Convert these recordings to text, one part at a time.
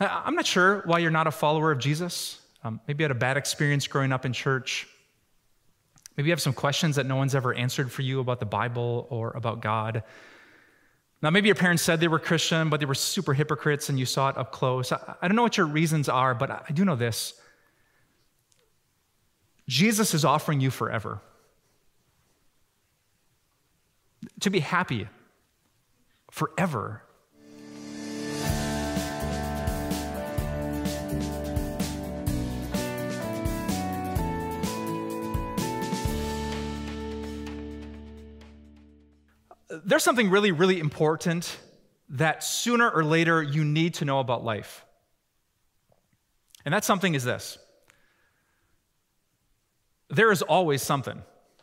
I'm not sure why you're not a follower of Jesus. Maybe you had a bad experience growing up in church. Maybe you have some questions that no one's ever answered for you about the Bible or about God. Now, maybe your parents said they were Christian, but they were super hypocrites and you saw it up close. I don't know what your reasons are, but I do know this. Jesus is offering you forever to be happy forever. There's something really, really important that sooner or later you need to know about life. And that something is this. There is always something.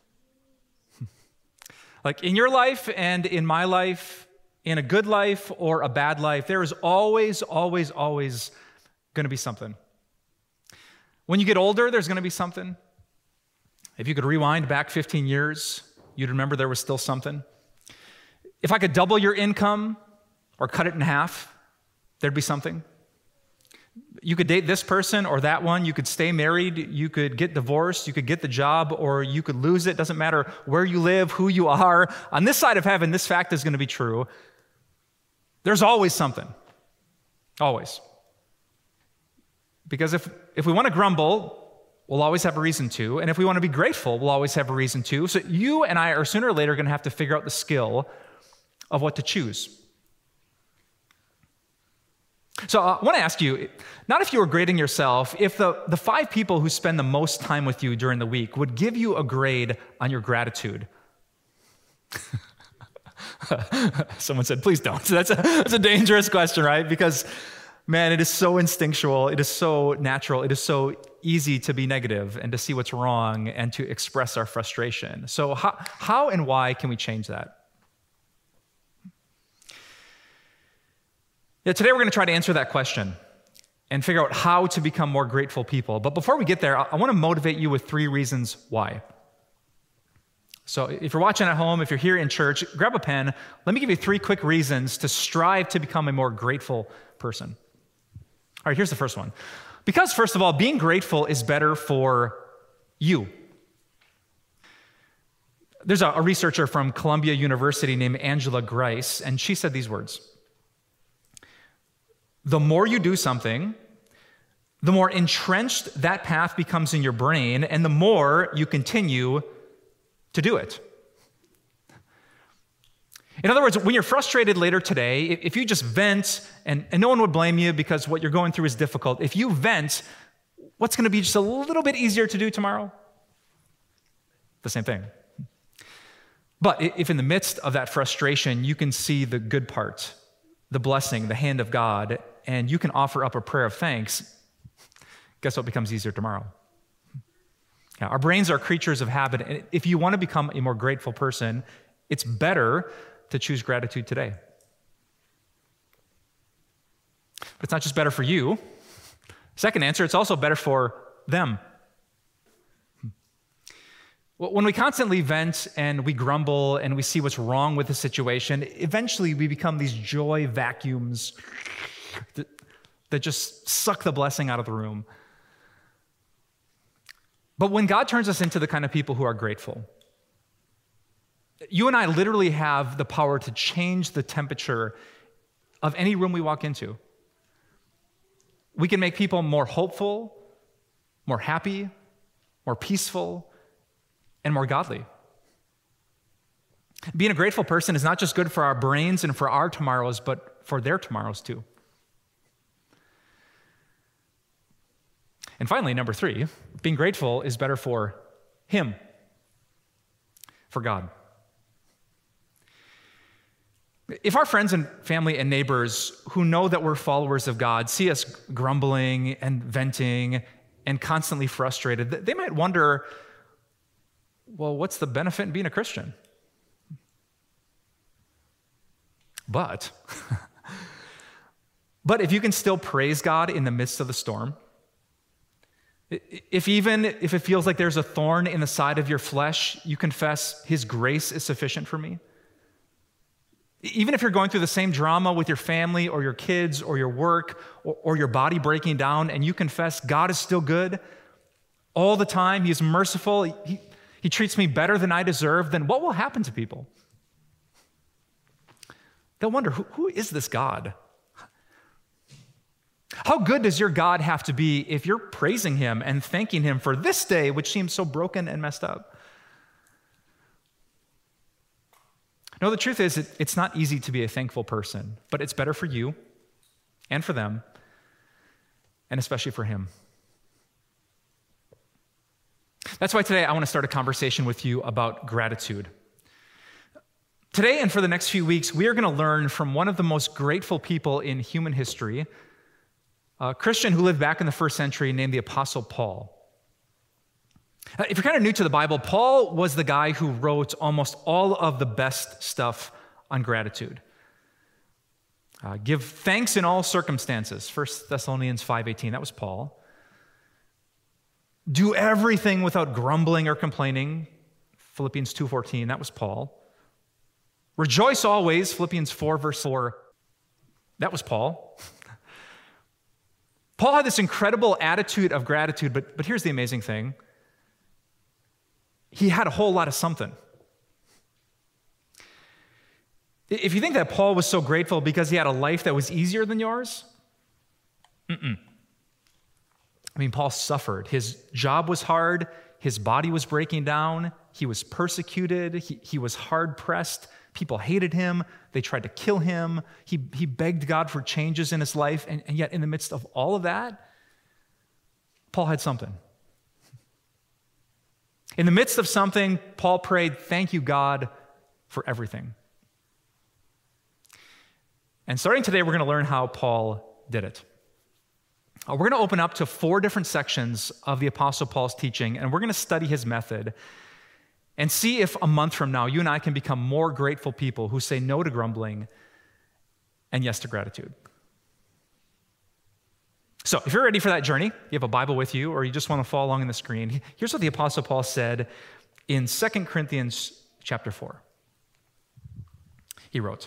Like in your life and in my life, in a good life or a bad life, there is always, always, always going to be something. When you get older, there's going to be something. If you could rewind back 15 years, you'd remember there was still something. If I could double your income or cut it in half, there'd be something. You could date this person or that one. You could stay married. You could get divorced. You could get the job or you could lose it. Doesn't matter where you live, who you are. On this side of heaven, this fact is going to be true. There's always something. Always. Because if we want to grumble, we'll always have a reason to. And if we want to be grateful, we'll always have a reason to. So you and I are sooner or later going to have to figure out the skill of what to choose. So I want to ask you, not if you were grading yourself, if the 5 people who spend the most time with you during the week would give you a grade on your gratitude. Someone said, please don't. That's a dangerous question, right? Because, man, it is so instinctual. It is so natural. It is so easy to be negative and to see what's wrong and to express our frustration. So how and why can we change that? Yeah, today we're going to try to answer that question and figure out how to become more grateful people. But before we get there, I want to motivate you with 3 reasons why. So if you're watching at home, if you're here in church, grab a pen. Let me give you 3 quick reasons to strive to become a more grateful person. All right, here's the first one. Because, first of all, being grateful is better for you. There's a researcher from Columbia University named Angela Grice, and she said these words. The more you do something, the more entrenched that path becomes in your brain, and the more you continue to do it. In other words, when you're frustrated later today, if you just vent, and no one would blame you because what you're going through is difficult, if you vent, what's going to be just a little bit easier to do tomorrow? The same thing. But if in the midst of that frustration, you can see the good part, the blessing, the hand of God, and you can offer up a prayer of thanks, guess what becomes easier tomorrow? Yeah, our brains are creatures of habit, and if you want to become a more grateful person, it's better to choose gratitude today. But it's not just better for you. Second answer, it's also better for them. When we constantly vent and we grumble and we see what's wrong with the situation, eventually we become these joy vacuums that just suck the blessing out of the room. But when God turns us into the kind of people who are grateful, you and I literally have the power to change the temperature of any room we walk into. We can make people more hopeful, more happy, more peaceful, and more godly. Being a grateful person is not just good for our brains and for our tomorrows, but for their tomorrows too. And finally, number 3, being grateful is better for Him, for God. If our friends and family and neighbors who know that we're followers of God see us grumbling and venting and constantly frustrated, they might wonder, well, what's the benefit in being a Christian? But if you can still praise God in the midst of the storm, if it feels like there's a thorn in the side of your flesh, you confess His grace is sufficient for me. Even if you're going through the same drama with your family or your kids or your work or your body breaking down, and you confess God is still good all the time, He is merciful, He treats me better than I deserve, then what will happen to people? They'll wonder, who is this God? How good does your God have to be if you're praising Him and thanking Him for this day, which seems so broken and messed up? No, the truth is, it's not easy to be a thankful person, but it's better for you and for them, and especially for Him. That's why today I want to start a conversation with you about gratitude. Today and for the next few weeks, we are going to learn from one of the most grateful people in human history, a Christian who lived back in the first century named the Apostle Paul. If you're kind of new to the Bible, Paul was the guy who wrote almost all of the best stuff on gratitude. Give thanks in all circumstances, 1 Thessalonians 5:18, that was Paul. Do everything without grumbling or complaining, Philippians 2:14, that was Paul. Rejoice always, Philippians 4, verse 4, that was Paul. Paul had this incredible attitude of gratitude, but here's the amazing thing. He had a whole lot of something. If you think that Paul was so grateful because he had a life that was easier than yours, I mean, Paul suffered. His job was hard. His body was breaking down. He was persecuted. He was hard-pressed. People hated him. They tried to kill him. He begged God for changes in his life. And yet, in the midst of all of that, Paul had something. In the midst of something, Paul prayed, "Thank you, God, for everything." And starting today, we're going to learn how Paul did it. We're going to open up to 4 different sections of the Apostle Paul's teaching, and we're going to study his method and see if a month from now, you and I can become more grateful people who say no to grumbling and yes to gratitude. So if you're ready for that journey, you have a Bible with you, or you just want to follow along on the screen, here's what the Apostle Paul said in 2 Corinthians chapter 4. He wrote,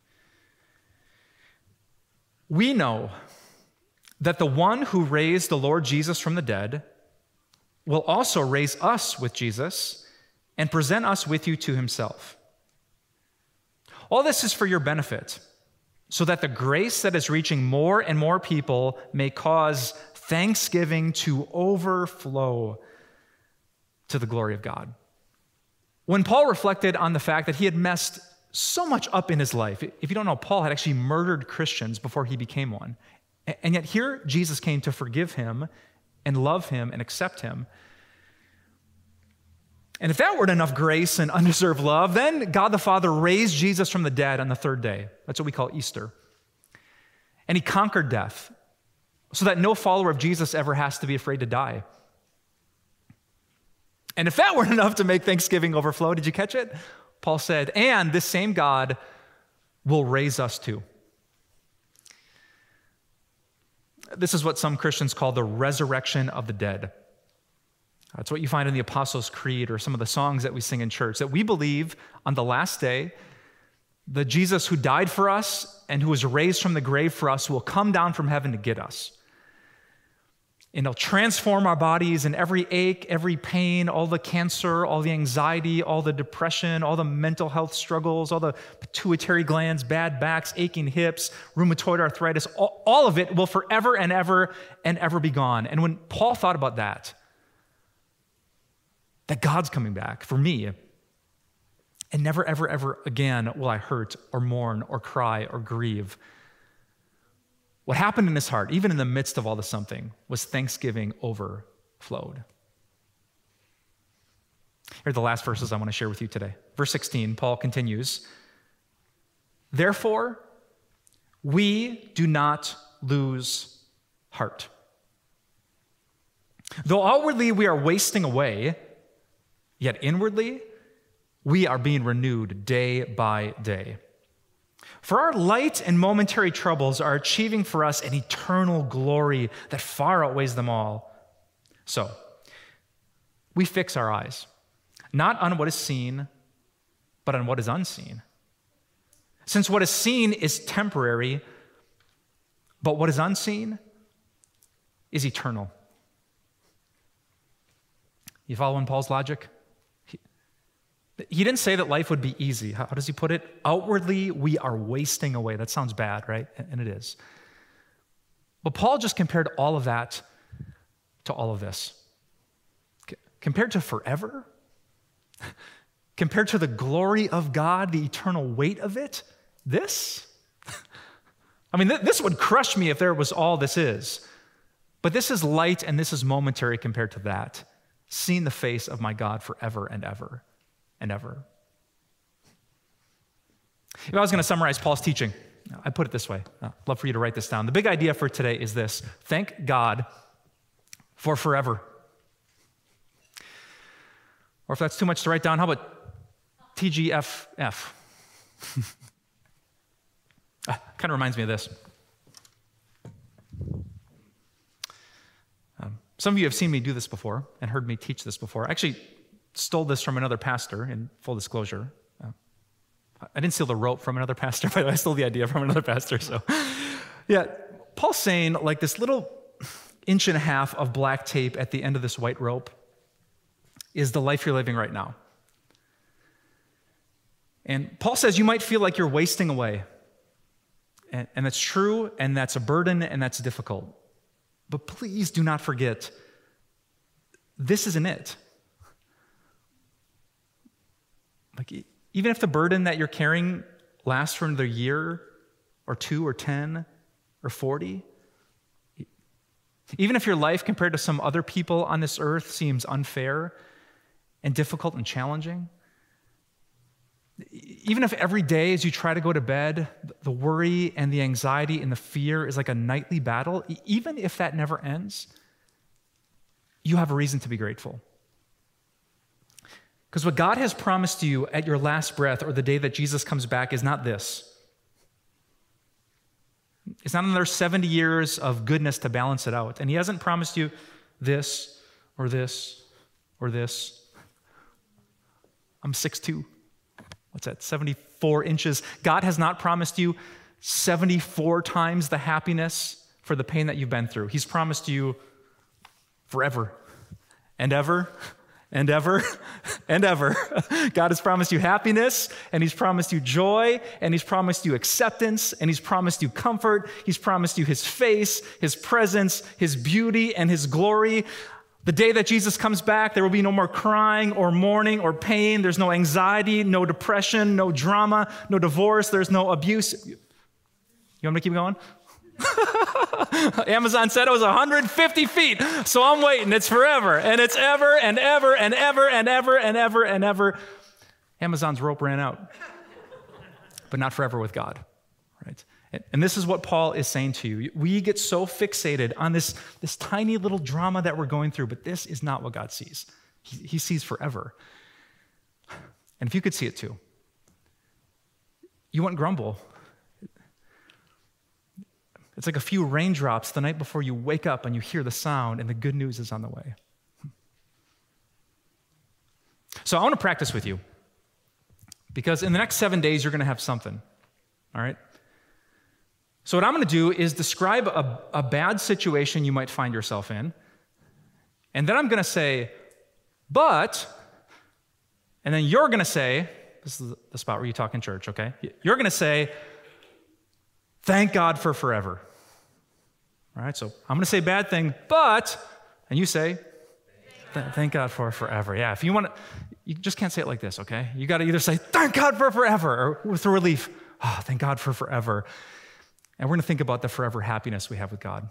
"We know that the one who raised the Lord Jesus from the dead will also raise us with Jesus and present us with you to Himself. All this is for your benefit, so that the grace that is reaching more and more people may cause thanksgiving to overflow to the glory of God." When Paul reflected on the fact that he had messed so much up in his life, if you don't know, Paul had actually murdered Christians before he became one. And yet here Jesus came to forgive him and love him and accept him. And if that weren't enough grace and undeserved love, then God the Father raised Jesus from the dead on the 3rd day. That's what we call Easter. And He conquered death so that no follower of Jesus ever has to be afraid to die. And if that weren't enough to make Thanksgiving overflow, did you catch it? Paul said, and this same God will raise us too. This is what some Christians call the resurrection of the dead. That's what you find in the Apostles' Creed or some of the songs that we sing in church, that we believe on the last day, the Jesus who died for us and who was raised from the grave for us will come down from heaven to get us. And He'll transform our bodies, and every ache, every pain, all the cancer, all the anxiety, all the depression, all the mental health struggles, all the pituitary glands, bad backs, aching hips, rheumatoid arthritis, all of it will forever and ever be gone. And when Paul thought about that God's coming back for me, and never, ever, ever again will I hurt or mourn or cry or grieve, what happened in his heart, even in the midst of all the something, was thanksgiving overflowed. Here are the last verses I want to share with you today. Verse 16, Paul continues, "Therefore, we do not lose heart. Though outwardly we are wasting away, yet inwardly we are being renewed day by day. For our light and momentary troubles are achieving for us an eternal glory that far outweighs them all. So, we fix our eyes, not on what is seen, but on what is unseen. Since what is seen is temporary, but what is unseen is eternal. You following Paul's logic? He didn't say that life would be easy. How does he put it? Outwardly, we are wasting away. That sounds bad, right? And it is. But Paul just compared all of that to all of this. Compared to forever, compared to the glory of God, the eternal weight of it, this? I mean, this would crush me if there was all this is. But this is light and this is momentary compared to that. Seeing the face of my God forever and ever and ever. If I was going to summarize Paul's teaching, I put it this way. I'd love for you to write this down. The big idea for today is this: thank God for forever. Or if that's too much to write down, how about TGFF? Kind of reminds me of this. Some of you have seen me do this before and heard me teach this before. I actually stole this from another pastor, in full disclosure. I didn't steal the rope from another pastor, but I stole the idea from another pastor. So, yeah, Paul's saying like this little inch and a half of black tape at the end of this white rope is the life you're living right now. And Paul says you might feel like you're wasting away. And that's true, and that's a burden, and that's difficult. But please do not forget, this isn't it. Like, even if the burden that you're carrying lasts for another year, or 2, or 10, or 40, even if your life compared to some other people on this earth seems unfair and difficult and challenging, even if every day as you try to go to bed, the worry and the anxiety and the fear is like a nightly battle, even if that never ends, you have a reason to be grateful. Because what God has promised you at your last breath or the day that Jesus comes back is not this. It's not another 70 years of goodness to balance it out. And he hasn't promised you this or this or this. I'm 6'2". What's that, 74 inches? God has not promised you 74 times the happiness for the pain that you've been through. He's promised you forever and ever and ever and ever. God has promised you happiness, and he's promised you joy, and he's promised you acceptance, and he's promised you comfort. He's promised you his face, his presence, his beauty, and his glory. The day that Jesus comes back, there will be no more crying or mourning or pain. There's no anxiety, no depression, no drama, no divorce. There's no abuse. You want me to keep going? Amazon said it was 150 feet, so I'm waiting. It's forever, and it's ever and ever and ever and ever and ever and ever. Amazon's rope ran out, but not forever with God, right? And this is what Paul is saying to you. We get so fixated on this tiny little drama that we're going through, but this is not what God sees. He sees forever. And if you could see it too, you wouldn't grumble. It's like a few raindrops the night before you wake up and you hear the sound and the good news is on the way. So I want to practice with you, because in the next 7 days, you're going to have something, all right? So what I'm going to do is describe a bad situation you might find yourself in, and then I'm going to say, but, and then you're going to say, this is the spot where you talk in church, okay? You're going to say, thank God for forever. All right, so I'm going to say bad thing, but, and you say, thank God for forever. Yeah, if you want to, you just can't say it like this, okay? You got to either say, thank God for forever, or with a relief, oh, thank God for forever. And we're going to think about the forever happiness we have with God.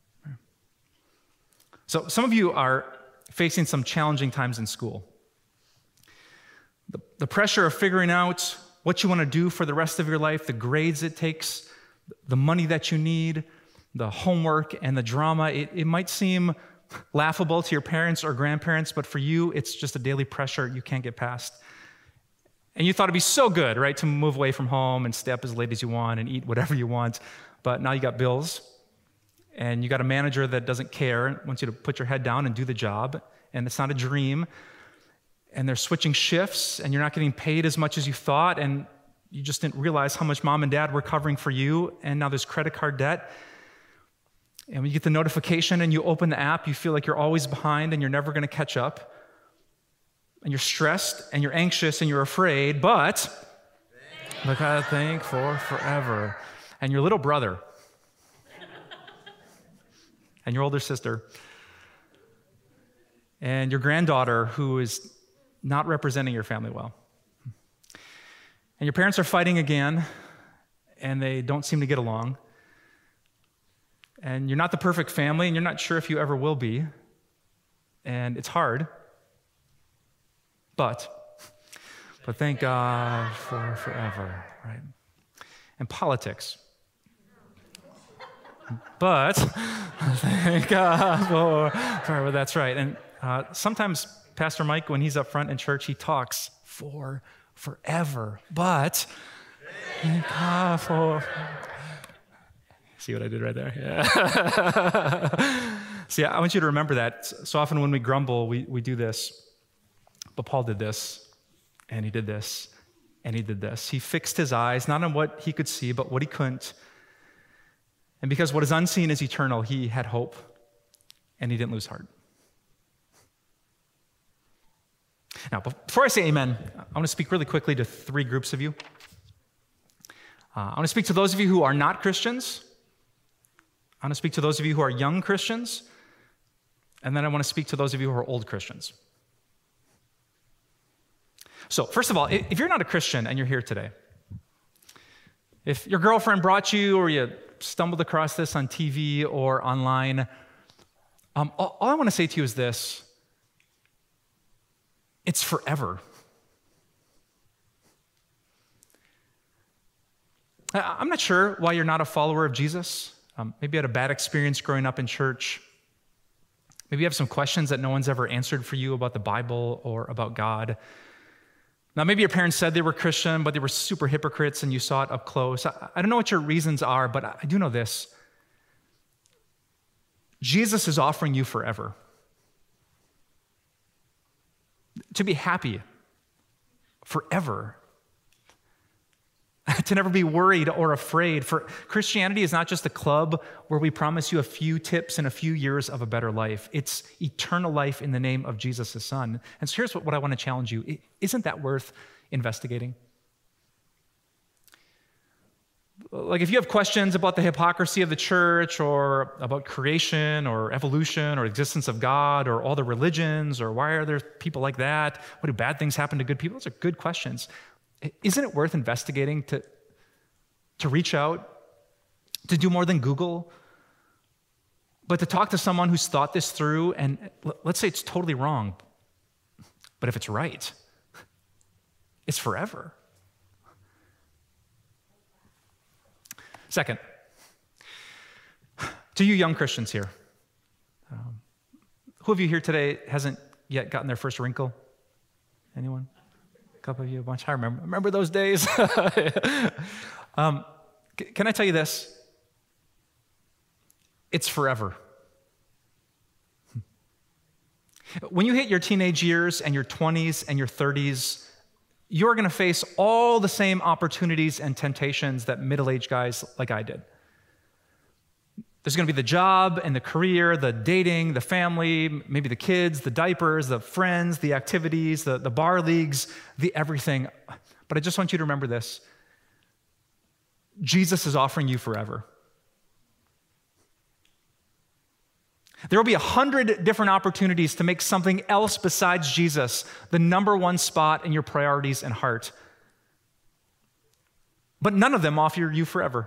So some of you are facing some challenging times in school. The pressure of figuring out what you want to do for the rest of your life, the grades it takes, the money that you need, the homework and the drama, it might seem laughable to your parents or grandparents, but for you, it's just a daily pressure you can't get past. And you thought it'd be so good, right, to move away from home and stay up as late as you want and eat whatever you want, but now you got bills, and you got a manager that doesn't care and wants you to put your head down and do the job, and it's not a dream, and they're switching shifts, and you're not getting paid as much as you thought, and you just didn't realize how much mom and dad were covering for you, and now there's credit card debt. And when you get the notification and you open the app, you feel like you're always behind and you're never going to catch up. And you're stressed and you're anxious and you're afraid, but look, I think for forever. And your little brother and your older sister and your granddaughter who is not representing your family well. And your parents are fighting again, and they don't seem to get along. And you're not the perfect family, and you're not sure if you ever will be. And it's hard. But thank God for forever, right? And politics. But thank God for forever, that's right. And sometimes Pastor Mike, when he's up front in church, he talks for forever. But thank God for... See what I did right there? Yeah. See, I want you to remember that. So often when we grumble, we do this. But Paul did this, and he did this, and he did this. He fixed his eyes, not on what he could see, but what he couldn't. And because what is unseen is eternal, he had hope, and he didn't lose heart. Now, before I say amen, I want to speak really quickly to three groups of you. I want to speak to those of you who are not Christians. I want to speak to those of you who are young Christians. And then I want to speak to those of you who are old Christians. So, first of all, if you're not a Christian and you're here today, if your girlfriend brought you or you stumbled across this on TV or online, all I want to say to you is this: it's forever. I'm not sure why you're not a follower of Jesus. Maybe you had a bad experience growing up in church. Maybe you have some questions that no one's ever answered for you about the Bible or about God. Now, maybe your parents said they were Christian, but they were super hypocrites and you saw it up close. I don't know what your reasons are, but I do know this. Jesus is offering you forever to be happy forever, to never be worried or afraid. For Christianity is not just a club where we promise you a few tips and a few years of a better life. It's eternal life in the name of Jesus, his son. And so here's what I want to challenge you. Isn't that worth investigating? Like if you have questions about the hypocrisy of the church or about creation or evolution or existence of God or all the religions or why are there people like that? What do bad things happen to good people? Those are good questions. Isn't it worth investigating to reach out, to do more than Google, but to talk to someone who's thought this through and let's say it's totally wrong, but if it's right, it's forever. Second, to you young Christians here, who of you here today hasn't yet gotten their first wrinkle? Anyone? A couple of you, a bunch. I remember those days. Can I tell you this? It's forever. When you hit your teenage years and your 20s and your 30s, you're going to face all the same opportunities and temptations that middle-aged guys like I did. There's going to be the job and the career, the dating, the family, maybe the kids, the diapers, the friends, the activities, the bar leagues, the everything. But I just want you to remember this. Jesus is offering you forever. There will be 100 different opportunities to make something else besides Jesus the number one spot in your priorities and heart. But none of them offer you forever.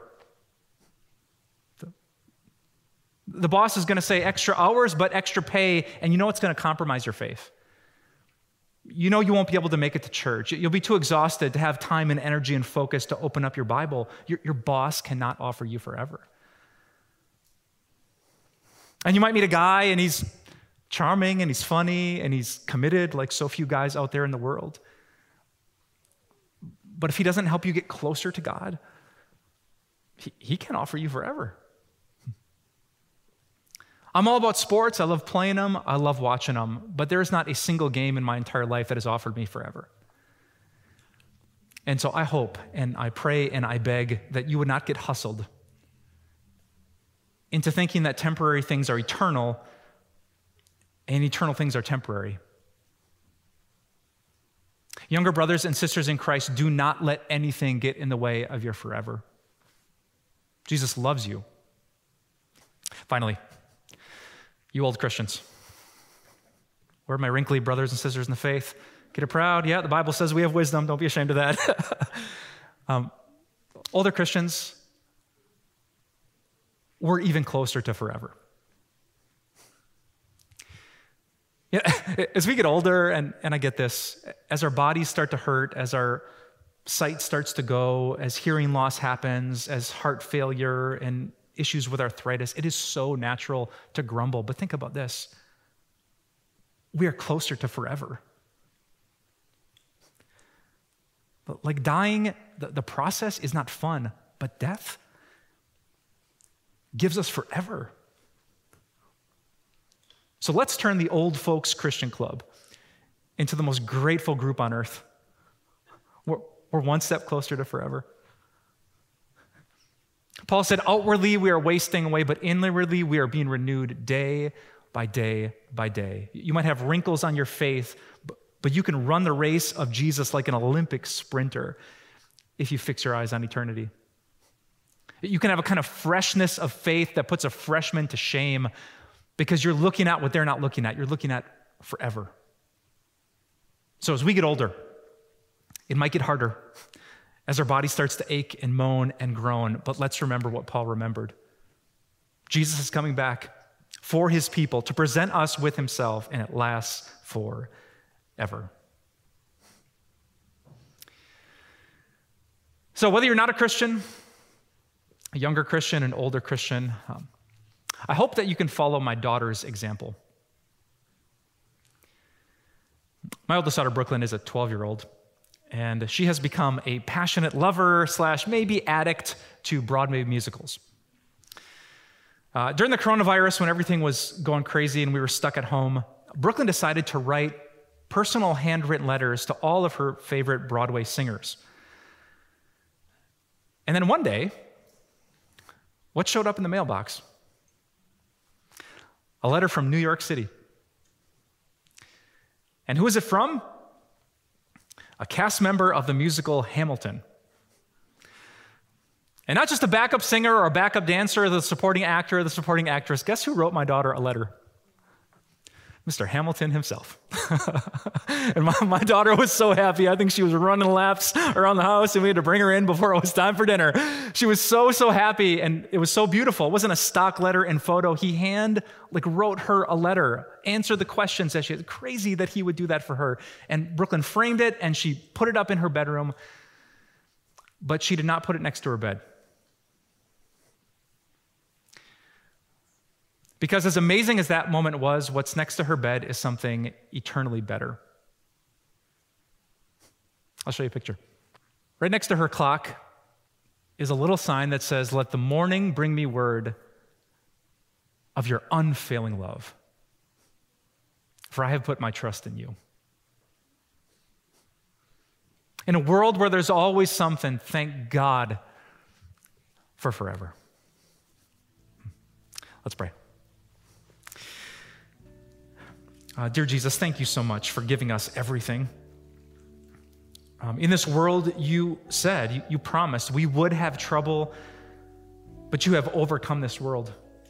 The boss is going to say extra hours, but extra pay, and you know it's going to compromise your faith. You know you won't be able to make it to church. You'll be too exhausted to have time and energy and focus to open up your Bible. Your boss cannot offer you forever. And you might meet a guy, and he's charming, and he's funny, and he's committed like so few guys out there in the world. But if he doesn't help you get closer to God, he can't offer you forever. I'm all about sports. I love playing them. I love watching them. But there is not a single game in my entire life that has offered me forever. And so I hope and I pray and I beg that you would not get hustled into thinking that temporary things are eternal and eternal things are temporary. Younger brothers and sisters in Christ, do not let anything get in the way of your forever. Jesus loves you. Finally, you old Christians, where are my wrinkly brothers and sisters in the faith? Get it proud. Yeah, the Bible says we have wisdom. Don't be ashamed of that. Older Christians, we're even closer to forever. Yeah, as we get older, and I get this, as our bodies start to hurt, as our sight starts to go, as hearing loss happens, as heart failure and issues with arthritis, it is so natural to grumble. But think about this. We are closer to forever. But like dying, the process is not fun, but death gives us forever. So let's turn the Old Folks Christian Club into the most grateful group on earth. We're one step closer to forever. Paul said, outwardly we are wasting away, but inwardly we are being renewed day by day by day. You might have wrinkles on your face, but you can run the race of Jesus like an Olympic sprinter if you fix your eyes on eternity. You can have a kind of freshness of faith that puts a freshman to shame because you're looking at what they're not looking at. You're looking at forever. So as we get older, it might get harder as our body starts to ache and moan and groan, but let's remember what Paul remembered. Jesus is coming back for his people to present us with himself, and it lasts forever. So whether you're not a Christian, a younger Christian, an older Christian, I hope that you can follow my daughter's example. My oldest daughter, Brooklyn, is a 12-year-old, and she has become a passionate lover / maybe addict to Broadway musicals. During the coronavirus, when everything was going crazy and we were stuck at home, Brooklyn decided to write personal handwritten letters to all of her favorite Broadway singers. And then one day, what showed up in the mailbox? A letter from New York City. And who is it from? A cast member of the musical Hamilton. And not just a backup singer or a backup dancer or the supporting actor or the supporting actress. Guess who wrote my daughter a letter? Mr. Hamilton himself. And my daughter was so happy. I think she was running laps around the house, and we had to bring her in before it was time for dinner. She was so happy, and it was so beautiful. It wasn't a stock letter and photo. He wrote her a letter, answered the questions that she had. Crazy that he would do that for her. And Brooklyn framed it, and she put it up in her bedroom, but she did not put it next to her bed. Because as amazing as that moment was, what's next to her bed is something eternally better. I'll show you a picture. Right next to her clock is a little sign that says, "Let the morning bring me word of your unfailing love, for I have put my trust in you." In a world where there's always something, thank God for forever. Let's pray. Dear Jesus, thank you so much for giving us everything. In this world, you said, you promised we would have trouble, but you have overcome this world.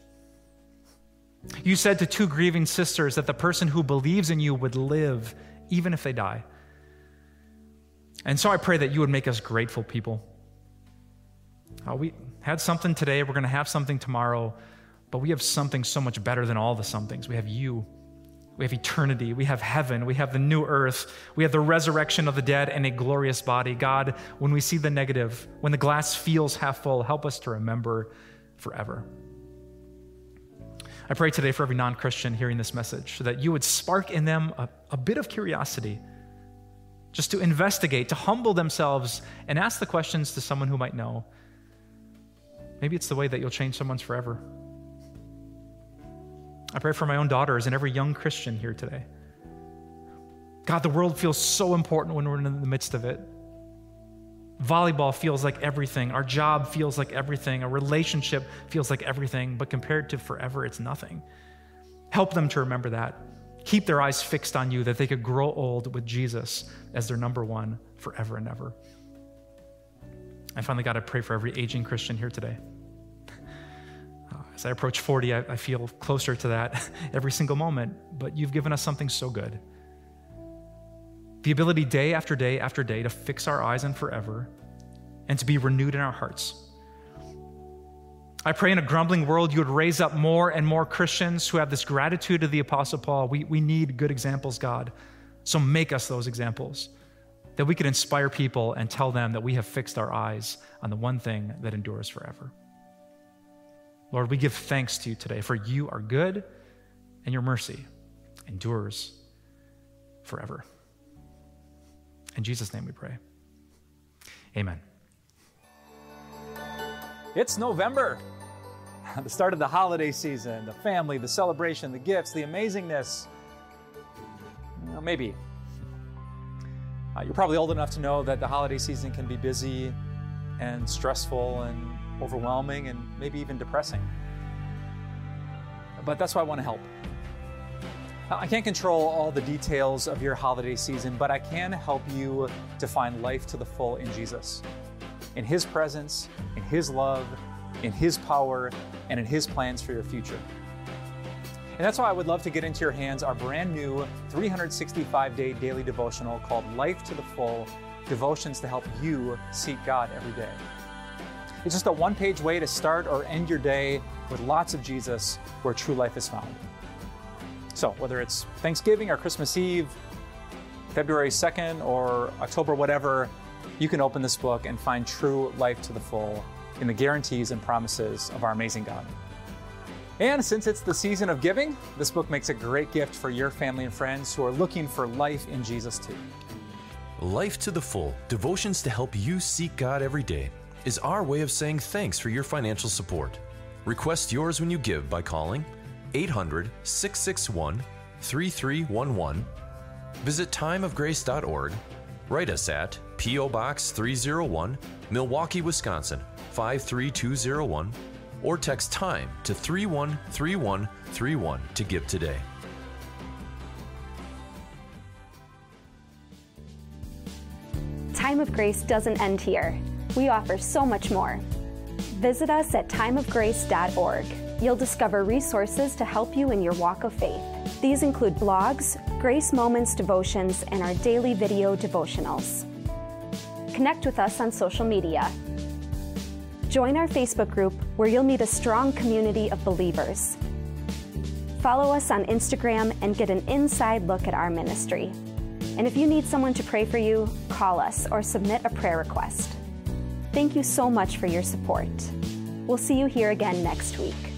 You said to two grieving sisters that the person who believes in you would live even if they die. And so I pray that you would make us grateful people. We had something today, we're going to have something tomorrow, but we have something so much better than all the somethings. We have you. We have eternity. We have heaven. We have the new earth. We have the resurrection of the dead and a glorious body. God, when we see the negative, when the glass feels half full, help us to remember forever. I pray today for every non-Christian hearing this message so that you would spark in them a bit of curiosity, just to investigate, to humble themselves and ask the questions to someone who might know. Maybe it's the way that you'll change someone's forever. I pray for my own daughters and every young Christian here today. God, the world feels so important when we're in the midst of it. Volleyball feels like everything. Our job feels like everything. A relationship feels like everything, but compared to forever, it's nothing. Help them to remember that. Keep their eyes fixed on you, that they could grow old with Jesus as their number one forever and ever. I finally got to pray for every aging Christian here today. As I approach 40, I feel closer to that every single moment, but you've given us something so good. The ability day after day after day to fix our eyes on forever and to be renewed in our hearts. I pray in a grumbling world you would raise up more and more Christians who have this gratitude of the Apostle Paul. We need good examples, God. So make us those examples, that we could inspire people and tell them that we have fixed our eyes on the one thing that endures forever. Lord, we give thanks to you today, for you are good and your mercy endures forever. In Jesus' name we pray. Amen. It's November, the start of the holiday season, the family, the celebration, the gifts, the amazingness. Well, maybe. You're probably old enough to know that the holiday season can be busy and stressful and overwhelming and maybe even depressing. But that's why I want to help. I can't control all the details of your holiday season, but I can help you to find life to the full in Jesus. In His presence, in His love, in His power, and in His plans for your future. And that's why I would love to get into your hands our brand new 365-day daily devotional called Life to the Full, Devotions to help you seek God every day. It's just a one-page way to start or end your day with lots of Jesus where true life is found. So whether it's Thanksgiving or Christmas Eve, February 2nd or October, whatever, you can open this book and find true life to the full in the guarantees and promises of our amazing God. And since it's the season of giving, this book makes a great gift for your family and friends who are looking for life in Jesus too. Life to the Full, Devotions to help you seek God every day, is our way of saying thanks for your financial support. Request yours when you give by calling 800-661-3311, visit timeofgrace.org, write us at P.O. Box 301, Milwaukee, Wisconsin 53201, or text TIME to 313131 to give today. Time of Grace doesn't end here. We offer so much more. Visit us at timeofgrace.org. You'll discover resources to help you in your walk of faith. These include blogs, Grace Moments devotions, and our daily video devotionals. Connect with us on social media. Join our Facebook group where you'll meet a strong community of believers. Follow us on Instagram and get an inside look at our ministry. And if you need someone to pray for you, call us or submit a prayer request. Thank you so much for your support. We'll see you here again next week.